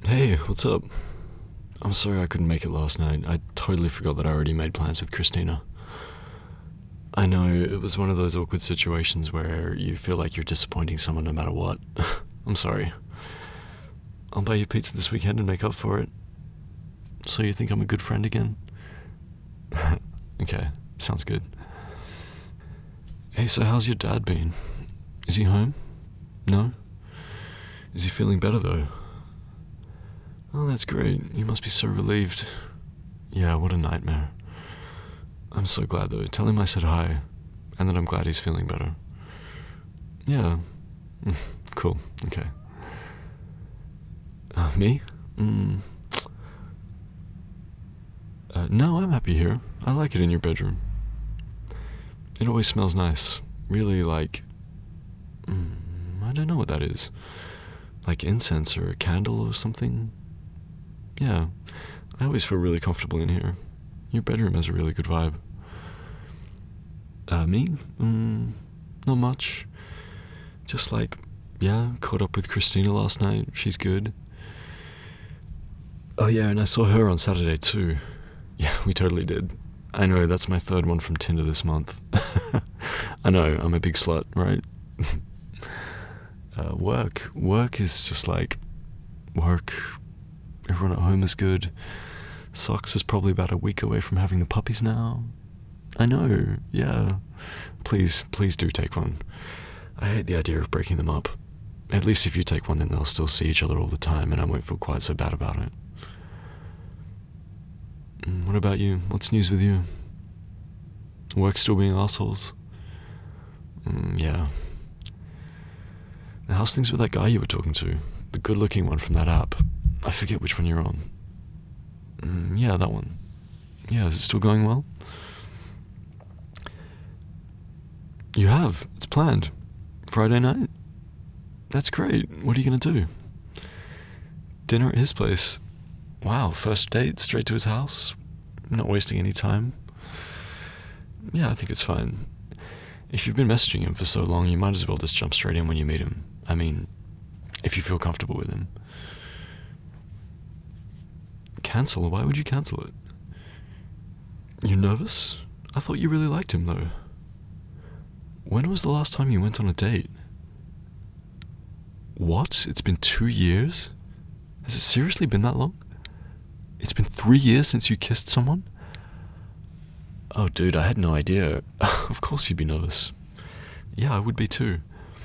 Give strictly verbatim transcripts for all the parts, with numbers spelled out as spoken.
Hey, what's up? I'm sorry I couldn't make it last night. I totally forgot that I already made plans with Christina. I know, it was one of those awkward situations where you feel like you're disappointing someone no matter what. I'm sorry. I'll buy you pizza this weekend and make up for it. So you think I'm a good friend again? Okay, sounds good. Hey, so how's your dad been? Is he home? No? Is he feeling better though? Oh, that's great. You must be so relieved. Yeah, what a nightmare. I'm so glad though. Tell him I said hi, and that I'm glad he's feeling better. Yeah. Cool. Okay. Uh, me? Mm. Uh, no, I'm happy here. I like it in your bedroom. It always smells nice. Really like... Mm, I don't know what that is. Like incense or a candle or something. Yeah, I always feel really comfortable in here. Your bedroom has a really good vibe. Uh, me? Mm, not much. Just like, yeah, caught up with Christina last night. She's good. Oh yeah, and I saw her on Saturday too. Yeah, we totally did. I know, that's my third one from Tinder this month. I know, I'm a big slut, right? uh, work. Work is just like, work. Everyone at home is good. Socks is probably about a week away from having the puppies now. I know, yeah. Please, please do take one. I hate the idea of breaking them up. At least if you take one, then they'll still see each other all the time and I won't feel quite so bad about it. What about you? What's news with you? Work still being assholes? Mm, yeah. Now, how's things with that guy you were talking to? The good-looking one from that app. I forget which one you're on. Mm, yeah, that one. Yeah, is it still going well? You have. It's planned. Friday night? That's great. What are you going to do? Dinner at his place. Wow, first date, straight to his house? Not wasting any time? Yeah, I think it's fine. If you've been messaging him for so long, you might as well just jump straight in when you meet him. I mean, if you feel comfortable with him. Cancel? Why would you cancel it? You're nervous? I thought you really liked him, though. When was the last time you went on a date? What? It's been two years? Has it seriously been that long? It's been three years since you kissed someone? Oh, dude, I had no idea. Of course you'd be nervous. Yeah, I would be too.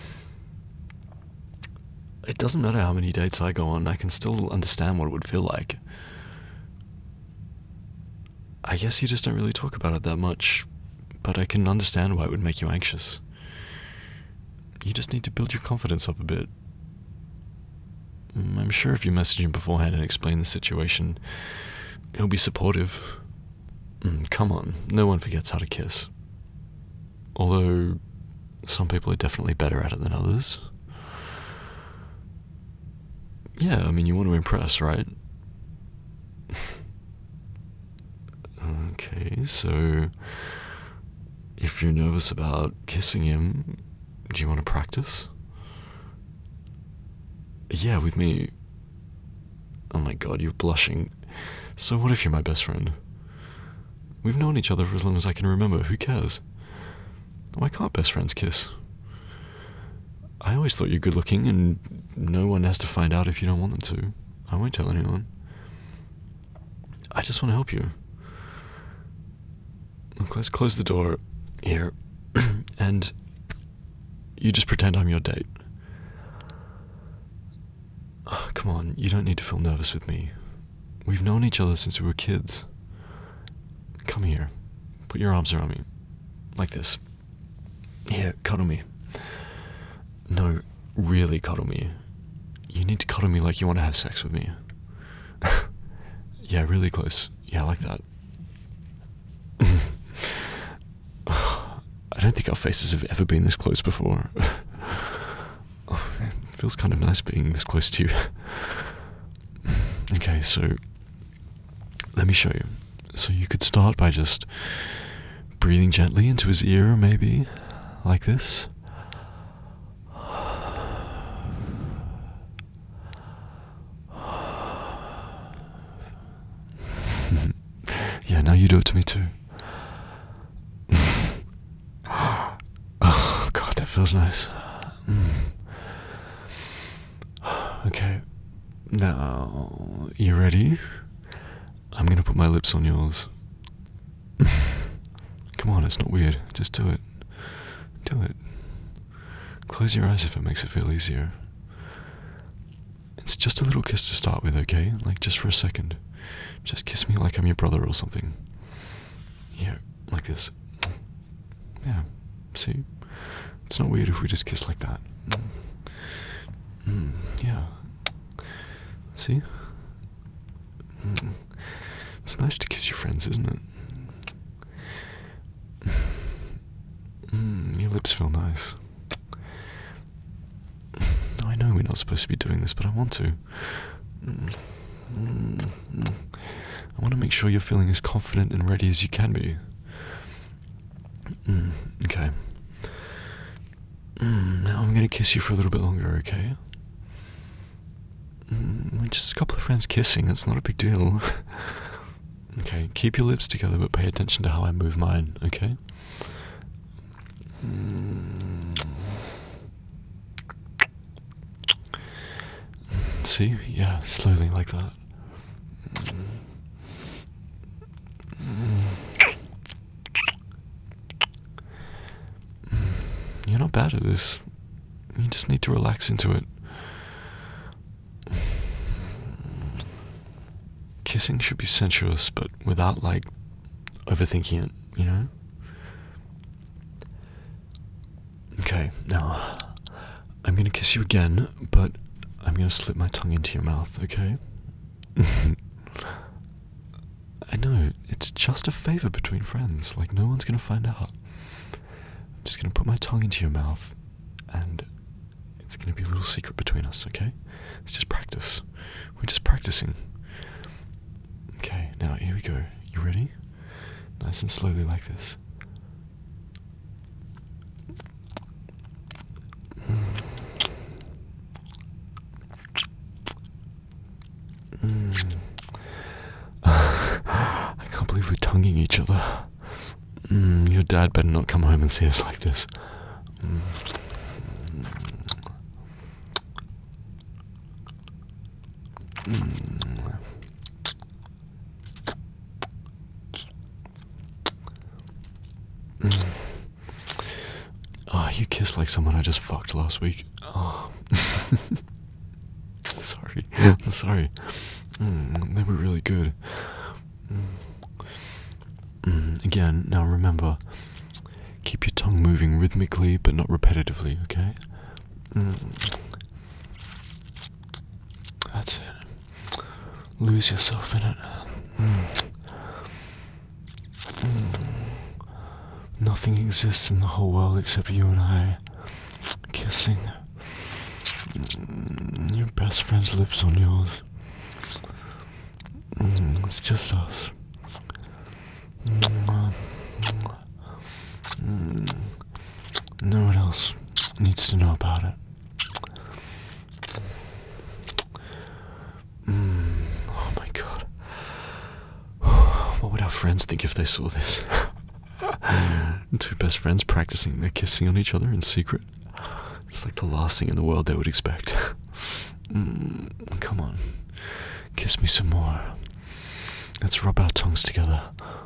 It doesn't matter how many dates I go on, I can still understand what it would feel like. I guess you just don't really talk about it that much, but I can understand why it would make you anxious. You just need to build your confidence up a bit. I'm sure if you message him beforehand and explain the situation, he'll be supportive. Mm, come on, no one forgets how to kiss. Although, some people are definitely better at it than others. Yeah, I mean, you want to impress, right? Okay, so if you're nervous about kissing him, do you want to practice? Yeah, with me. Oh my god, you're blushing. So what if you're my best friend? We've known each other for as long as I can remember. Who cares? Why can't best friends kiss? I always thought you're good looking and no one has to find out if you don't want them to. I won't tell anyone. I just want to help you. Look, let's close the door here and you just pretend I'm your date. Oh, come on, you don't need to feel nervous with me. We've known each other since we were kids. Come here. Put your arms around me. Like this. Here, cuddle me. No, really cuddle me. You need to cuddle me like you want to have sex with me. Yeah, really close. Yeah, like that. I don't think our faces have ever been this close before. Oh, it feels kind of nice being this close to you. Okay, so let me show you. So you could start by just breathing gently into his ear, maybe, like this. now you do it to me too. Oh, God, that feels nice. Mm. Okay, now, you ready? I'm gonna put my lips on yours. Come on, it's not weird. Just do it. Do it. Close your eyes if it makes it feel easier. It's just a little kiss to start with, okay? Like, just for a second. Just kiss me like I'm your brother or something. Yeah, like this. Yeah, see? It's not weird if we just kiss like that. Mm, yeah. See? Mm. It's nice to kiss your friends, isn't it? Mm, your lips feel nice. I know we're not supposed to be doing this, but I want to. Mm, mm, mm. I want to make sure you're feeling as confident and ready as you can be. Mm, okay. Mm, now I'm going to kiss you for a little bit longer, okay? Mm, we're just a couple of friends kissing, it's not a big deal. Okay, keep your lips together, but pay attention to how I move mine, okay? Mm. See? Yeah, slowly, like that. You're not bad at this. You just need to relax into it. Kissing should be sensuous, but without, like, overthinking it, you know? Okay, now, I'm gonna kiss you again, but I'm gonna slip my tongue into your mouth, okay? I know, it's just a favor between friends, like, no one's gonna find out. I'm just gonna put my tongue into your mouth, and it's gonna be a little secret between us, okay? It's just practice. We're just practicing. Okay, now here we go. You ready? Nice and slowly like this. Mm. I can't believe we're tonguing each other. Mm, your dad better not come home and see us like this. Mm. Mm. Mm. Oh, you kissed like someone I just fucked last week. Oh. Sorry. I'm sorry. Mm, they were really good. Mm. Mm, again, now remember, keep your tongue moving rhythmically but not repetitively, okay? Mm. That's it. Lose yourself in it. Mm. Mm. Nothing exists in the whole world except you and I kissing. Mm. Your best friend's lips on yours. Mm. It's just us. Mm. Mm. No one else needs to know about it. Mm. Oh my god. What would our friends think if they saw this? Two best friends practicing their kissing on each other in secret. It's like the last thing in the world they would expect. Mm. Come on. Kiss me some more. Let's rub our tongues together.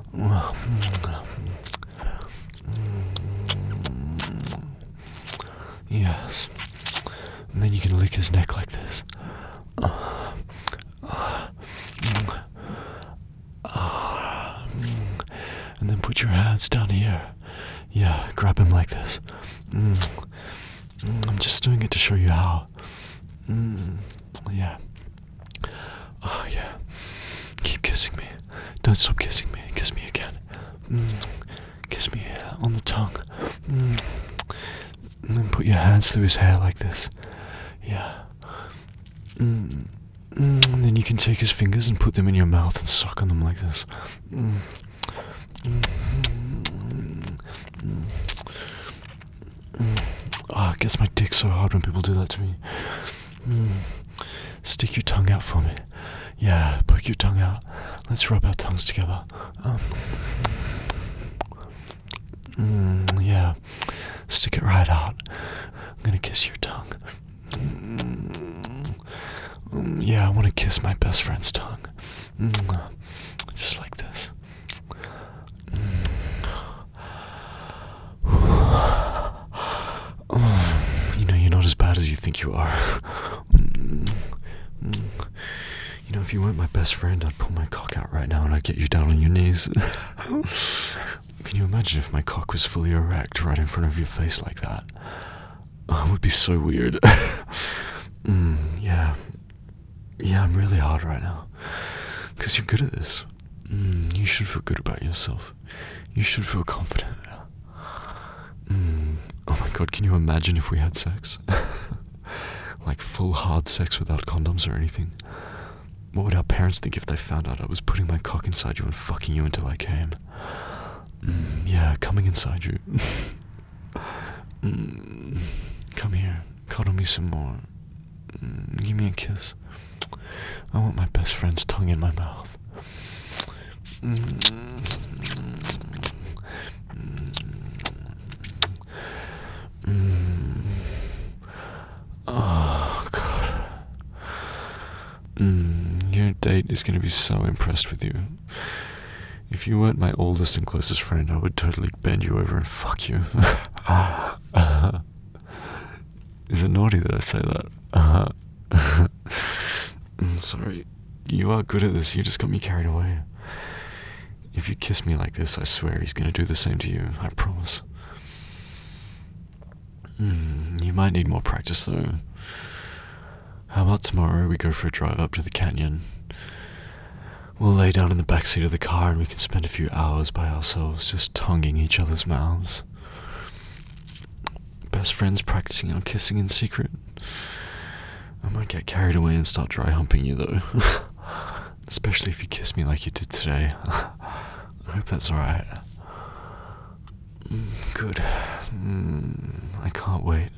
Yes. And then you can lick his neck like this. And then put your hands down here. Yeah, grab him like this. I'm just doing it to show you how. Yeah. Oh, yeah. Keep kissing me. Don't stop kissing me. Kiss me again. Mm. Kiss me on the tongue. Mm. And then put your hands through his hair like this. Yeah. Mm. Mm. And then you can take his fingers and put them in your mouth and suck on them like this. Mm. Mm. Mm. Mm. Oh, it gets my dick so hard when people do that to me. Mm. Stick your tongue out for me. Yeah, poke your tongue out. Let's rub our tongues together. Um, mm, yeah, stick it right out. I'm gonna kiss your tongue. Mm, um, yeah, I want to kiss my best friend's tongue. Mm, just like this. Mm. You know, you're not as bad as you think you are. Mm, mm. You know, if you weren't my best friend, I'd pull my cock out right now and I'd get you down on your knees. Can you imagine if my cock was fully erect right in front of your face like that? Oh, it would be so weird. mm, yeah. Yeah, I'm really hard right now. Because you're good at this. Mm, you should feel good about yourself. You should feel confident. Mm, oh my god, can you imagine if we had sex? Like full hard sex without condoms or anything? What would our parents think if they found out I was putting my cock inside you and fucking you until I came? Mm, yeah, coming inside you. mm, come here, cuddle me some more. Mm, give me a kiss. I want my best friend's tongue in my mouth. Mm, mm, oh, God. Mm, your date is going to be so impressed with you. If you weren't my oldest and closest friend, I would totally bend you over and fuck you. uh, is it naughty that I say that? Uh, I'm sorry. You are good at this. You just got me carried away. If you kiss me like this, I swear he's going to do the same to you. I promise. Mm, you might need more practice, though. How about tomorrow we go for a drive up to the canyon? We'll lay down in the backseat of the car and we can spend a few hours by ourselves just tonguing each other's mouths. Best friends practicing our kissing in secret. I might get carried away and start dry humping you, though. Especially if you kiss me like you did today. I hope that's alright. Mm, good. Mm, I can't wait.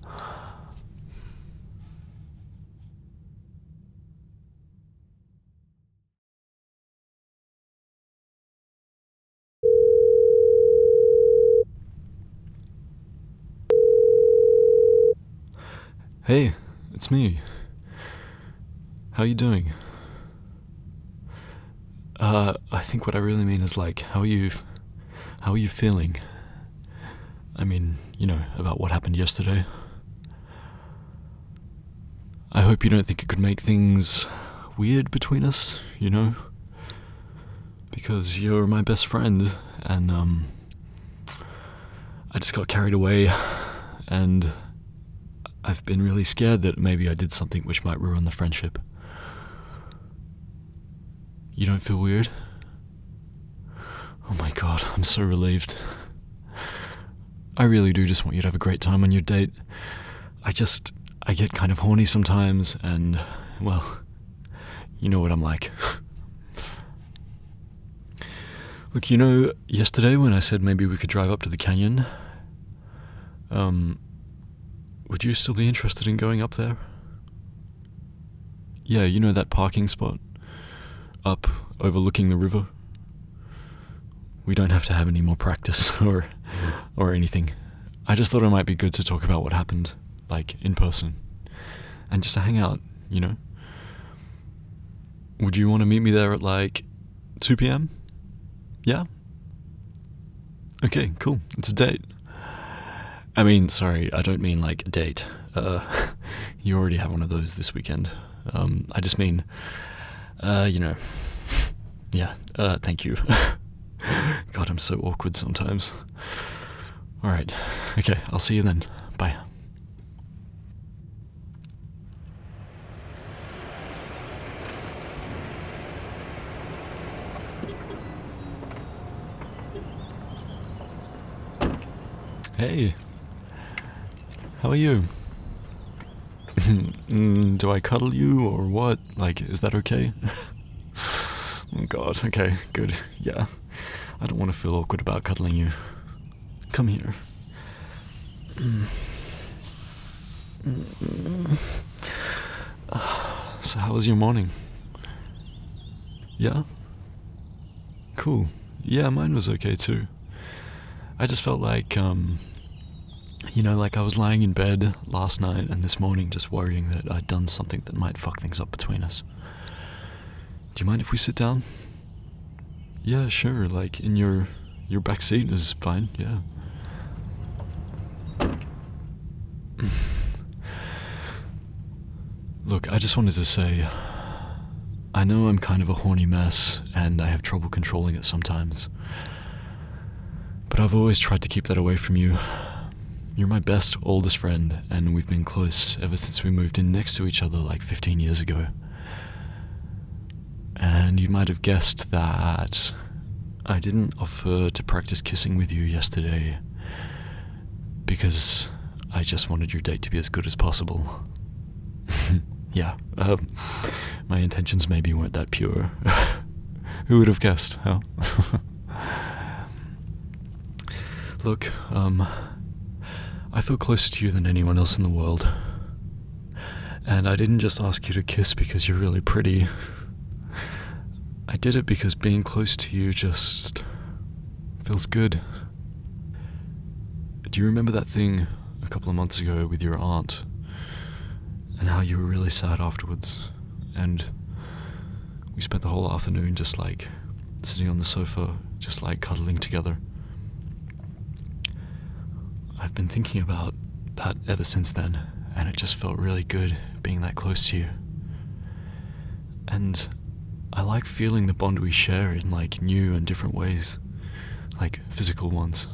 Hey, it's me. How you doing? Uh, I think what I really mean is like, how are you, how are you feeling? I mean, you know, about what happened yesterday. I hope you don't think it could make things weird between us, you know? Because you're my best friend, and, um, I just got carried away, and I've been really scared that maybe I did something which might ruin the friendship. You don't feel weird? Oh my god, I'm so relieved. I really do just want you to have a great time on your date. I just, I get kind of horny sometimes, and, well, you know what I'm like. Look, you know, yesterday when I said maybe we could drive up to the canyon, um, would you still be interested in going up there? Yeah, you know that parking spot? Up, overlooking the river? We don't have to have any more practice, or or anything. I just thought it might be good to talk about what happened, like, in person. And just to hang out, you know? Would you want to meet me there at, like, two p.m.? Yeah? Okay, cool. It's a date. I mean, sorry, I don't mean like a date. Uh, you already have one of those this weekend. Um, I just mean, uh, you know, yeah, uh, thank you. God, I'm so awkward sometimes. Alright, okay, I'll see you then. Bye. Hey. How are you? mm, do I cuddle you or what? Like, is that okay? Oh god, okay, good. Yeah. I don't want to feel awkward about cuddling you. Come here. So how was your morning? Yeah? Cool. Yeah, mine was okay too. I just felt like, um, you know, like I was lying in bed last night and this morning just worrying that I'd done something that might fuck things up between us. Do you mind if we sit down? Yeah, sure, like in your, your back seat is fine, yeah. Look, I just wanted to say, I know I'm kind of a horny mess, and I have trouble controlling it sometimes. But I've always tried to keep that away from you. You're my best, oldest friend, and we've been close ever since we moved in next to each other like fifteen years ago. And you might have guessed that I didn't offer to practice kissing with you yesterday because I just wanted your date to be as good as possible. Yeah, um, my intentions maybe weren't that pure. Who would have guessed, huh? Look, um, I feel closer to you than anyone else in the world. And I didn't just ask you to kiss because you're really pretty. I did it because being close to you just feels good. Do you remember that thing a couple of months ago with your aunt? And how you were really sad afterwards, and we spent the whole afternoon just like sitting on the sofa, just like cuddling together. I've been thinking about that ever since then, and it just felt really good being that close to you. And I like feeling the bond we share in like new and different ways, like physical ones.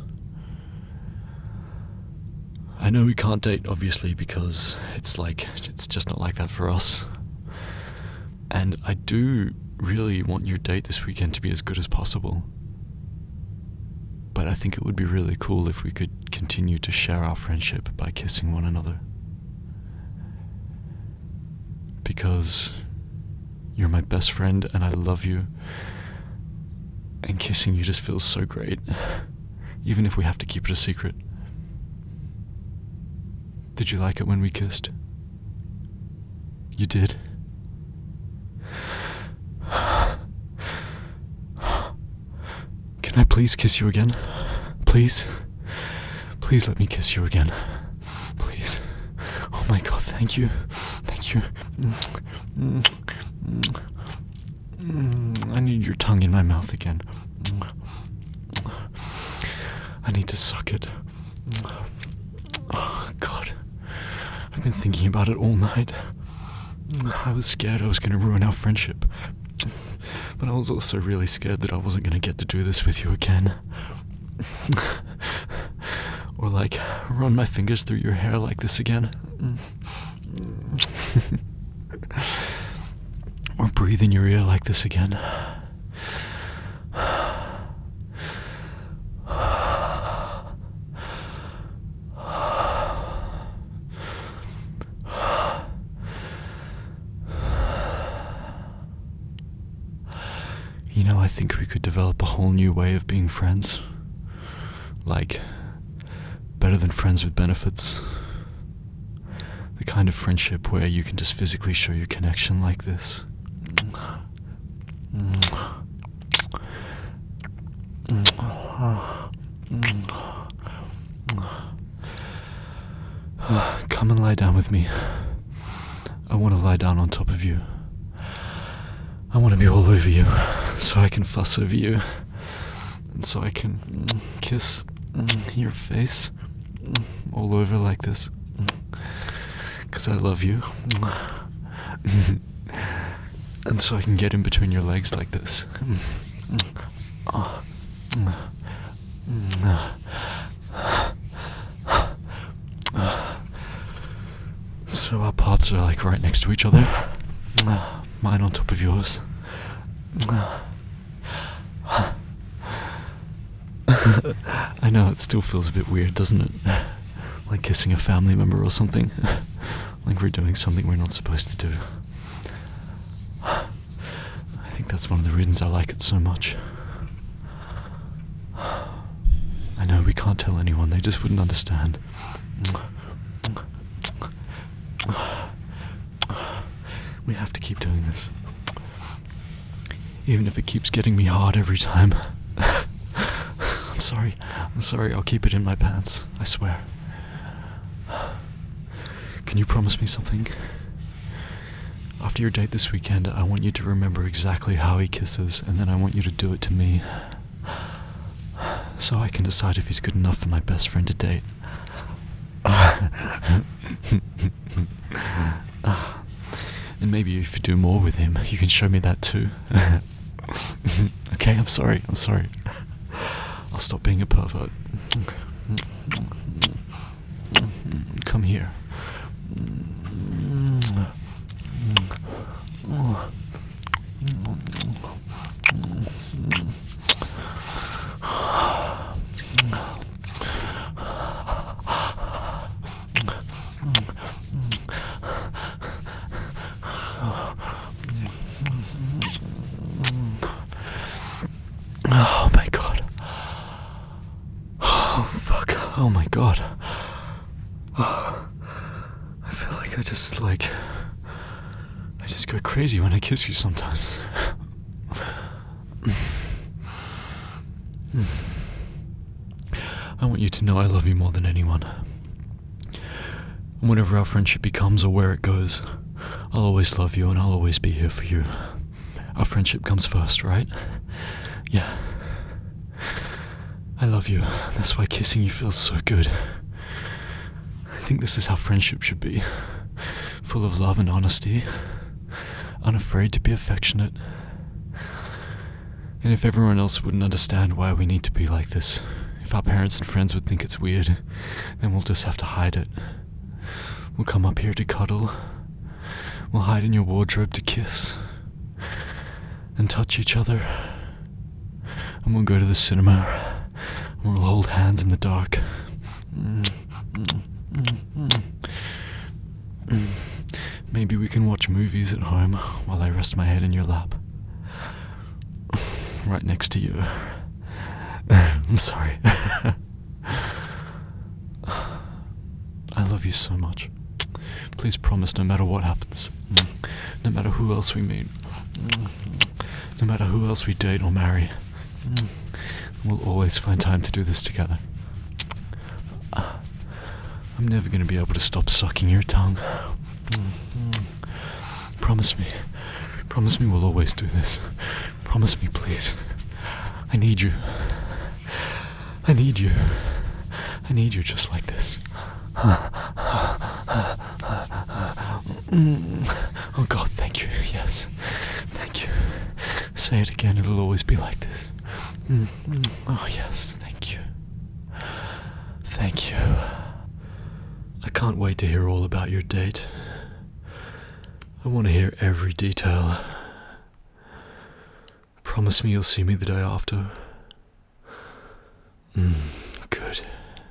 I know we can't date, obviously, because it's like, it's just not like that for us. And I do really want your date this weekend to be as good as possible. But I think it would be really cool if we could continue to share our friendship by kissing one another. Because you're my best friend and I love you. And kissing you just feels so great, even if we have to keep it a secret. Did you like it when we kissed? You did? Can I please kiss you again? Please? Please let me kiss you again. Please. Oh my god, thank you. Thank you. I need your tongue in my mouth again. I need to suck it. Oh god. I've been thinking about it all night. I was scared I was going to ruin our friendship. But I was also really scared that I wasn't going to get to do this with you again. Or like, run my fingers through your hair like this again. Or breathe in your ear like this again. You know, I think we could develop a whole new way of being friends. Like, better than friends with benefits. The kind of friendship where you can just physically show your connection like this. Come and lie down with me. I want to lie down on top of you. I want to be all over you, so I can fuss over you, and so I can kiss your face all over like this, because I love you, and so I can get in between your legs like this. So our parts are like right next to each other. Mine on top of yours. I know it still feels a bit weird, doesn't it? Like kissing a family member or something. Like we're doing something we're not supposed to do. I think that's one of the reasons I like it so much. I know we can't tell anyone, they just wouldn't understand. We have to keep doing this. Even if it keeps getting me hard every time. I'm sorry. I'm sorry. I'll keep it in my pants. I swear. Can you promise me something? After your date this weekend, I want you to remember exactly how he kisses, and then I want you to do it to me. So I can decide if he's good enough for my best friend to date. And maybe if you do more with him, you can show me that too. Okay, I'm sorry, I'm sorry. I'll stop being a pervert. Come here. Oh my god. Oh fuck. Oh my god. Oh, I feel like I just like I just go crazy when I kiss you sometimes. I want you to know I love you more than anyone. And whatever our friendship becomes or where it goes, I'll always love you and I'll always be here for you. Our friendship comes first, right? Yeah. I love you. That's why kissing you feels so good. I think this is how friendship should be. Full of love and honesty. Unafraid to be affectionate. And if everyone else wouldn't understand why we need to be like this, if our parents and friends would think it's weird, then we'll just have to hide it. We'll come up here to cuddle. We'll hide in your wardrobe to kiss. And touch each other. And we'll go to the cinema. And we'll hold hands in the dark. Maybe we can watch movies at home while I rest my head in your lap. Right next to you. I'm sorry. I love you so much. Please promise no matter what happens, no matter who else we meet, no matter who else we date or marry, we'll always find time to do this together. I'm never going to be able to stop sucking your tongue. Promise me. Promise me we'll always do this. Promise me, please. I need you. I need you. I need you just like this. Oh God, thank you. Yes. Thank you. Say it again, it'll always be like this. Oh yes, thank you. Thank you. I can't wait to hear all about your date. I want to hear every detail. Promise me you'll see me the day after. Mm, good.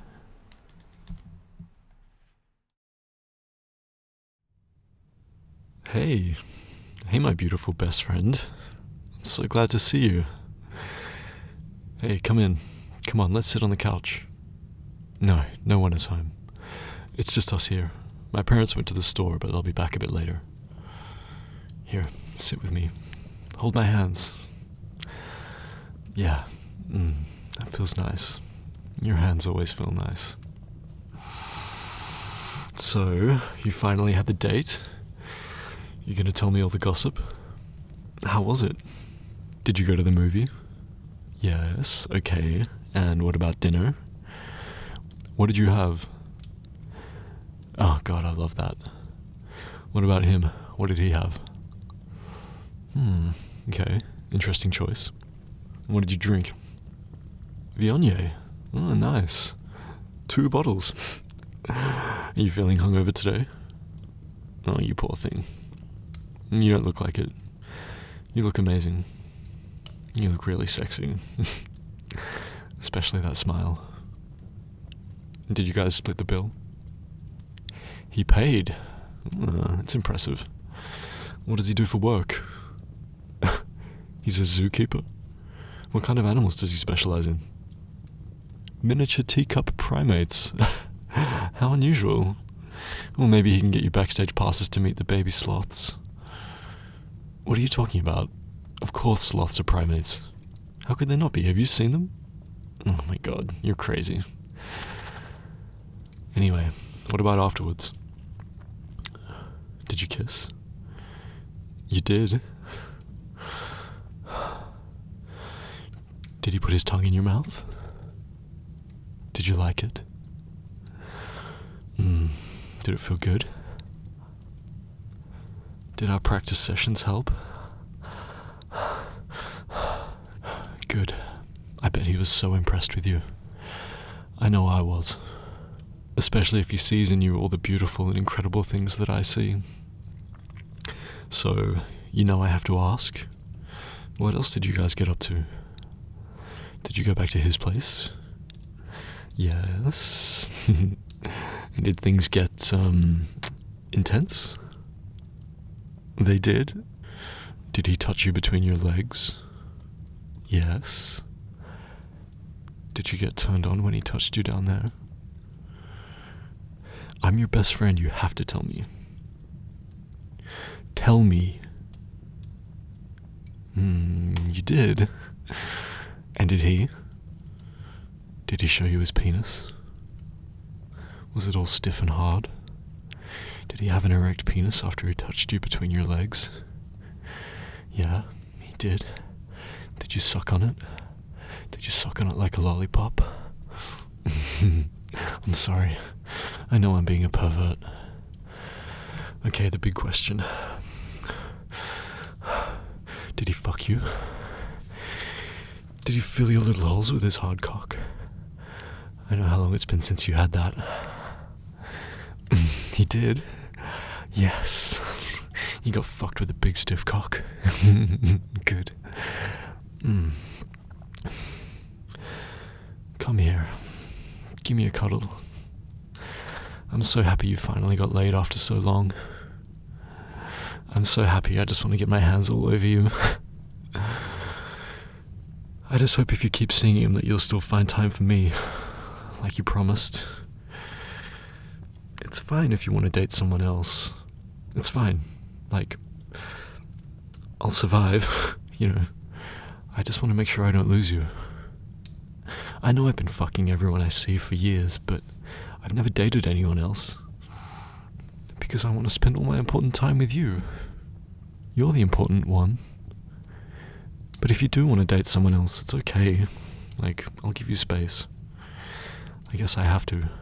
Hey. Hey, my beautiful best friend. I'm so glad to see you. Hey, come in. Come on, let's sit on the couch. No, no one is home. It's just us here. My parents went to the store, but they'll be back a bit later. Here, sit with me. Hold my hands. Yeah, mm, that feels nice. Your hands always feel nice. So, you finally had the date? You gonna tell me all the gossip? How was it? Did you go to the movie? Yes, okay. And what about dinner? What did you have? Oh God, I love that. What about him? What did he have? Hmm, okay. Interesting choice. What did you drink? Viognier. Oh, nice. Two bottles. Are you feeling hungover today? Oh, you poor thing. You don't look like it. You look amazing. You look really sexy. Especially that smile. Did you guys split the bill? He paid. Uh, it's impressive. What does he do for work? He's a zookeeper? What kind of animals does he specialize in? Miniature teacup primates. How unusual. Well, maybe he can get you backstage passes to meet the baby sloths. What are you talking about? Of course sloths are primates. How could they not be? Have you seen them? Oh my god, you're crazy. Anyway, what about afterwards? Did you kiss? You did? Did he put his tongue in your mouth? Did you like it? Mm, did it feel good? Did our practice sessions help? Good. I bet he was so impressed with you. I know I was. Especially if he sees in you all the beautiful and incredible things that I see. So, you know I have to ask, what else did you guys get up to? Did you go back to his place? Yes. And did things get, um, intense? They did? Did he touch you between your legs? Yes. Did you get turned on when he touched you down there? I'm your best friend, you have to tell me. Tell me. Hmm, you did? And did he? Did he show you his penis? Was it all stiff and hard? Did he have an erect penis after he touched you between your legs? Yeah, he did. Did you suck on it? Did you suck on it like a lollipop? I'm sorry. I know I'm being a pervert. Okay, the big question. Did he fuck you? Did he fill your little holes with his hard cock? I know how long it's been since you had that. He did? Yes. You got fucked with a big stiff cock. Good. Mm. Come here. Give me a cuddle. I'm so happy you finally got laid after so long. I'm so happy I just want to get my hands all over you. I just hope if you keep seeing him that you'll still find time for me, like you promised. It's fine if you want to date someone else. It's fine. Like, I'll survive, you know. I just want to make sure I don't lose you. I know I've been fucking everyone I see for years, but I've never dated anyone else. Because I want to spend all my important time with you. You're the important one. But if you do want to date someone else, it's okay. Like, I'll give you space. I guess I have to.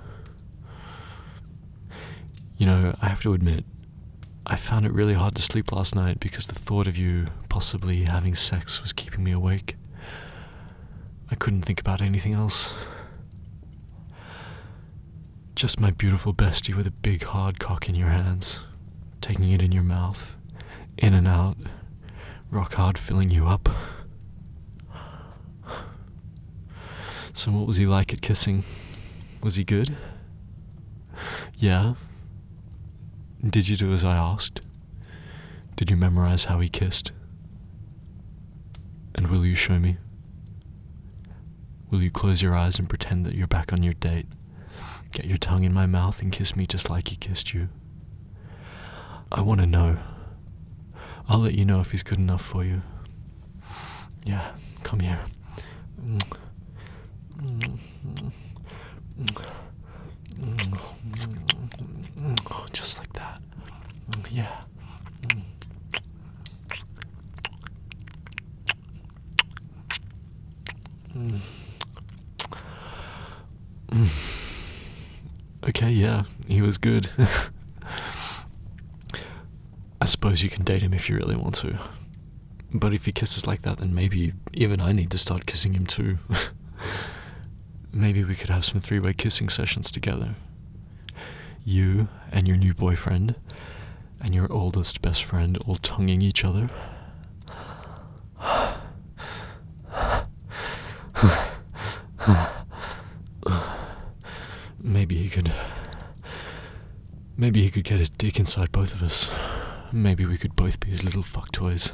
You know, I have to admit, I found it really hard to sleep last night because the thought of you possibly having sex was keeping me awake. I couldn't think about anything else. Just my beautiful bestie with a big hard cock in your hands, taking it in your mouth, in and out, rock hard filling you up. So what was he like at kissing? Was he good? Yeah? Did you do as I asked? Did you memorize how he kissed? And will you show me? Will you close your eyes and pretend that you're back on your date? Get your tongue in my mouth and kiss me just like he kissed you. I want to know. I'll let you know if he's good enough for you. Yeah, come here. Just like that. Yeah. Okay, yeah, he was good. I suppose you can date him if you really want to. But if he kisses like that, then maybe even I need to start kissing him too. Maybe we could have some three-way kissing sessions together. You and your new boyfriend and your oldest best friend all tonguing each other. Maybe he could... Maybe he could get his dick inside both of us. Maybe we could both be his little fuck toys.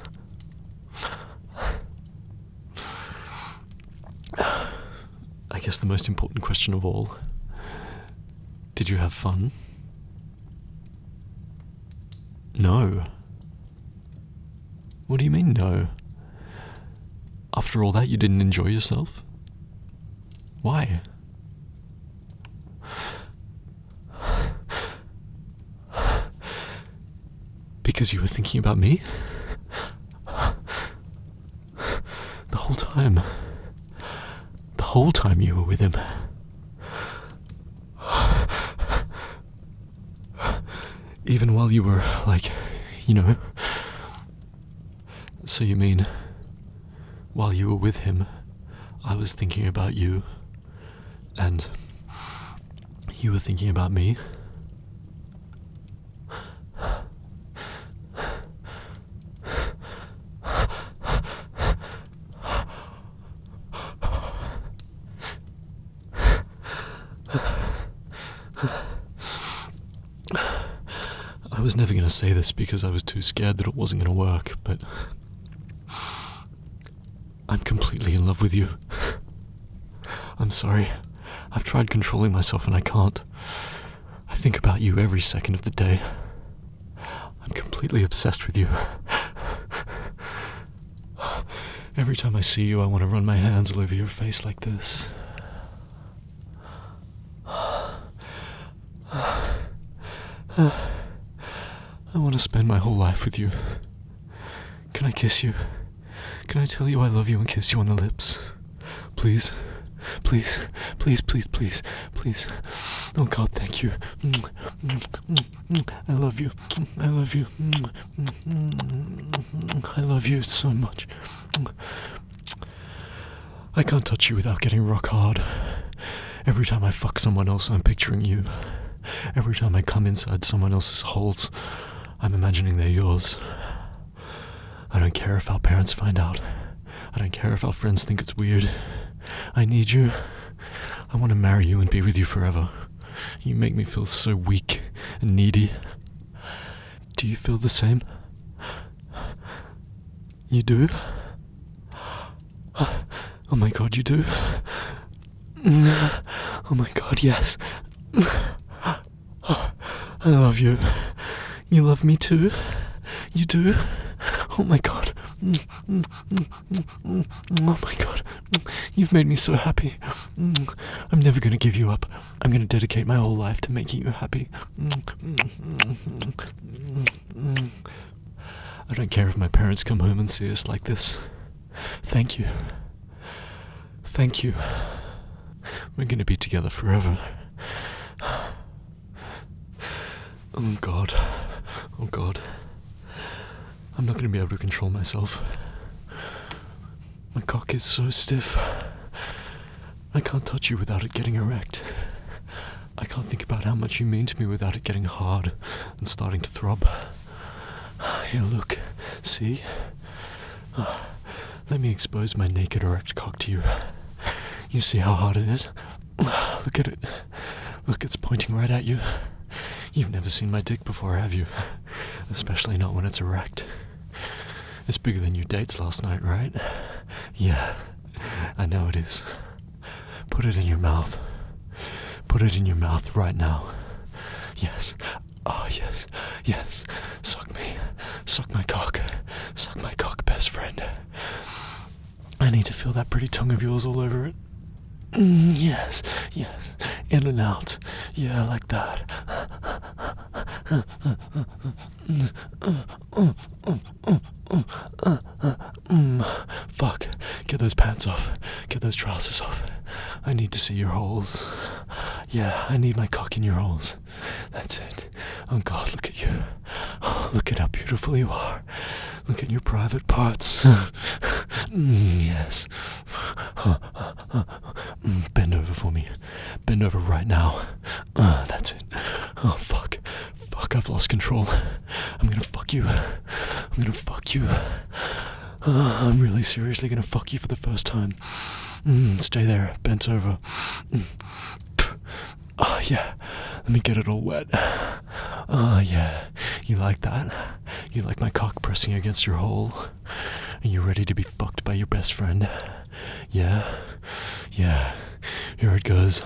I guess the most important question of all. Did you have fun? No. What do you mean, no? After all that, you didn't enjoy yourself? Why? Because you were thinking about me? The whole time. The whole time you were with him. Even while you were, like, you know... So you mean, while you were with him, I was thinking about you, and you were thinking about me? I was never going to say this because I was too scared that it wasn't going to work, but I'm completely in love with you. I'm sorry. I've tried controlling myself and I can't. I think about you every second of the day. I'm completely obsessed with you. Every time I see you, I want to run my hands all over your face like this. I want to spend my whole life with you. Can I kiss you? Can I tell you I love you and kiss you on the lips? Please? Please? Please, please, please, please. Oh God, thank you. I love you. I love you. I love you so much. I can't touch you without getting rock hard. Every time I fuck someone else, I'm picturing you. Every time I come inside someone else's holes, I'm imagining they're yours. I don't care if our parents find out. I don't care if our friends think it's weird. I need you. I want to marry you and be with you forever. You make me feel so weak and needy. Do you feel the same? You do? Oh my God, you do? Oh my God, yes. I love you. You love me too? You do? Oh my God. Oh my God. You've made me so happy. I'm never going to give you up. I'm going to dedicate my whole life to making you happy. I don't care if my parents come home and see us like this. Thank you. Thank you. We're going to be together forever. Oh God. Oh God. I'm not going to be able to control myself. My cock is so stiff. I can't touch you without it getting erect. I can't think about how much you mean to me without it getting hard and starting to throb. Here, look. See? Oh, let me expose my naked erect cock to you. You see how hard it is? Look at it. Look, it's pointing right at you. You've never seen my dick before, have you? Especially not when it's erect. It's bigger than your dates last night, right? Yeah, I know it is. Put it in your mouth. Put it in your mouth right now. Yes. Oh, yes. Yes. Suck me. Suck my cock. Suck my cock, best friend. I need to feel that pretty tongue of yours all over it. Mm, yes. Yes. In and out. Yeah, like that. Mm, fuck. Get those pants off. Get those trousers off. I need to see your holes. Yeah, I need my cock in your holes. That's it. Oh God, look at you. Oh, look at how beautiful you are. Look at your private parts. Mm, yes. Mm, bend over for me. Bend over right now. Uh, that's it. Oh, fuck. Fuck, I've lost control. I'm gonna fuck you. I'm gonna fuck you. Uh, I'm really seriously gonna fuck you for the first time. Mm, stay there, bent over. Mm. Oh, yeah. Let me get it all wet. Oh, yeah. You like that? You like my cock pressing against your hole? Are you ready to be fucked by your best friend? Yeah? Yeah. Here it goes.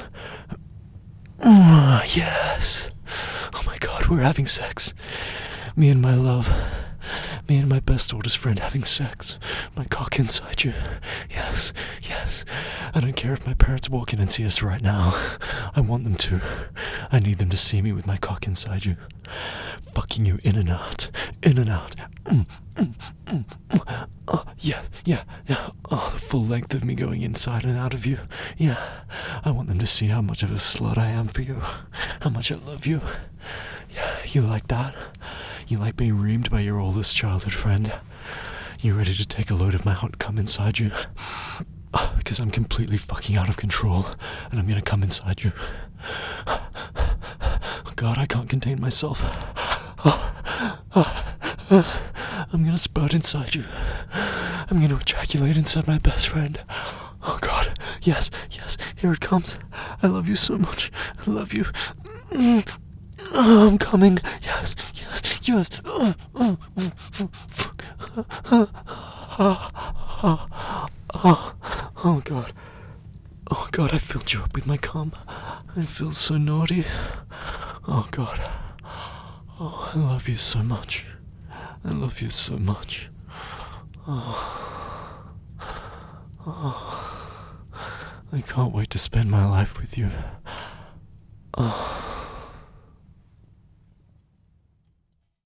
Oh, yes. Oh my God, we're having sex. Me and my love. Me and my best oldest friend having sex. My cock inside you. Yes, yes. I don't care if my parents walk in and see us right now. I want them to. I need them to see me with my cock inside you. Fucking you in and out. In and out. Mm, mm, mm, mm. Oh, yeah, yeah, yeah. Oh, the full length of me going inside and out of you. Yeah. I want them to see how much of a slut I am for you. How much I love you. Yeah, you like that? You like being reamed by your oldest childhood friend? You ready to take a load of my hot cum inside you? Oh, because I'm completely fucking out of control, and I'm gonna come inside you. Oh, God, I can't contain myself. Oh, oh, oh. I'm gonna spurt inside you. I'm gonna ejaculate inside my best friend. Oh God, yes, yes, here it comes. I love you so much. I love you. Oh, I'm coming. Yes, yes, yes. Oh, oh, oh, oh, fuck. Oh, oh, oh, oh God. Oh God, I filled you up with my cum. I feel so naughty. Oh God. Oh, I love you so much. I love you so much. Oh. Oh. I can't wait to spend my life with you. Oh.